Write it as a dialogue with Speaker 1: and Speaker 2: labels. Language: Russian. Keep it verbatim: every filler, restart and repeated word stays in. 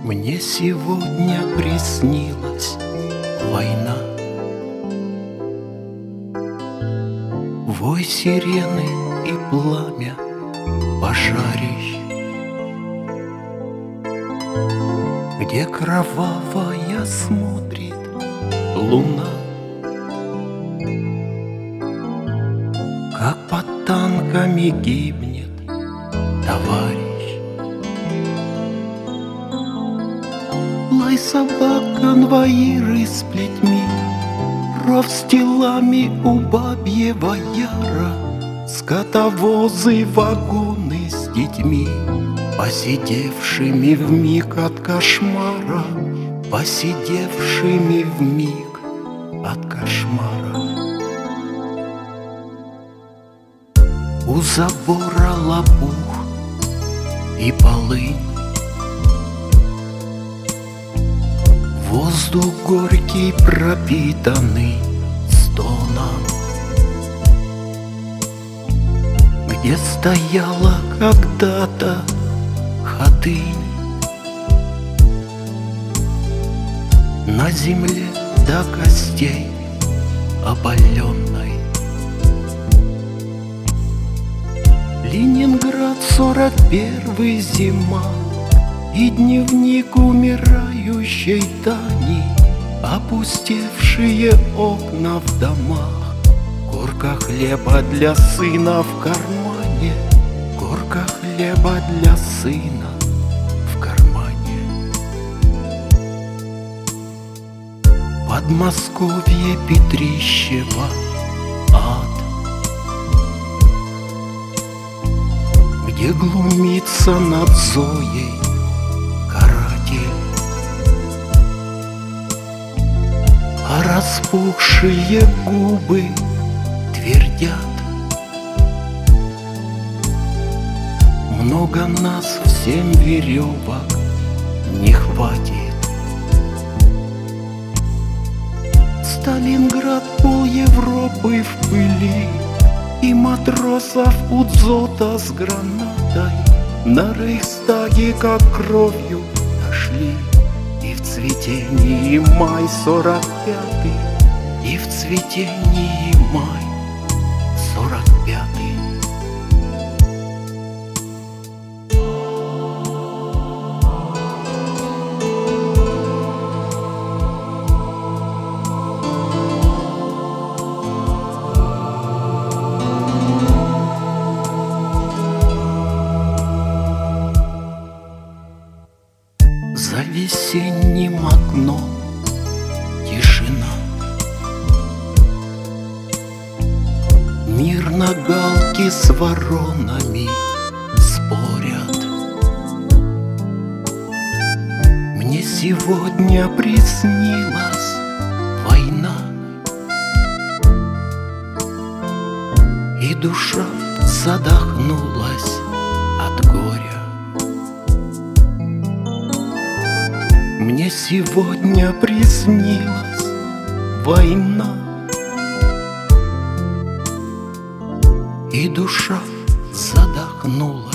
Speaker 1: Мне сегодня приснилась война. Вой сирены и пламя пожарищ, где кровавая смотрит луна, как под танками гибнет товарищ. Лай собак, конвоиры с плетьми, ров с телами у Бабьего Яра, скотовозы, вагоны с детьми, посидевшими вмиг от кошмара, посидевшими вмиг от кошмара. У забора лопух и полынь, воздух горький, пропитанный стоном, где стояла когда-то хатынь. На земле до костей опаленной. Ленинград, сорок первый, зима, и дневник умирающей Тани, опустевшие окна в домах, горка хлеба для сына в кармане, горка хлеба для сына в кармане. Подмосковье, Петрищево, ад, где глумится над Зоей каратель, а распухшие губы твердят: много нас, всем веревок не хватит. Сталинград, пол Европы в пыли, и матросов у дзота с гранатой на Рейхстаге как кровью нашли. И в цветении май сорок пятый, и в цветении май сорок пятый. За весенним окном тишина, мирно галки с воронами спорят. Мне сегодня приснилась война, и душа задохнулась от горя. Мне сегодня приснилась война, и душа задохнулась